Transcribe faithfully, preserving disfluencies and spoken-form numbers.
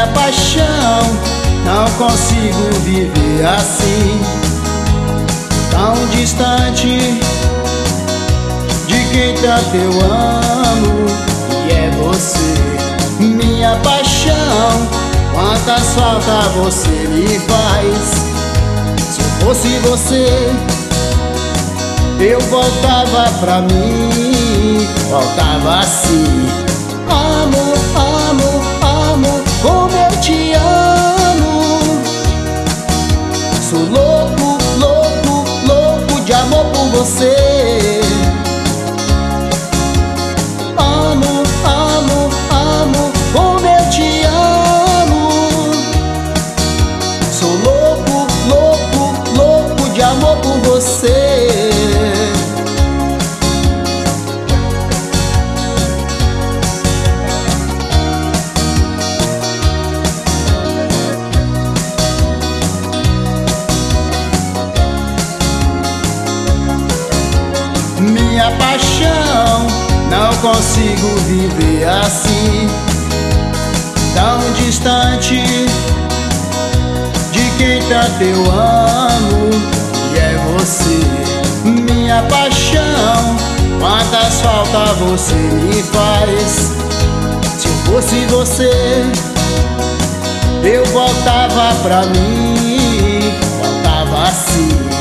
minha paixão, não consigo viver assim, tão distante de quem tanto eu amo, e é você. Minha paixão, quantas faltas você me faz. Se eu fosse você, eu voltava pra mim, voltava assim. Amo, amo, amo, como eu te amo. Sou louco, louco, louco de amor por você. Amo, amo, amo, como eu te amo. Sou louco, louco, louco de amor por você. Minha paixão, não consigo viver assim, tão distante de quem tanto eu amo, e é você. Minha paixão, quantas faltas você me faz. Se eu fosse você, eu voltava pra mim, voltava assim.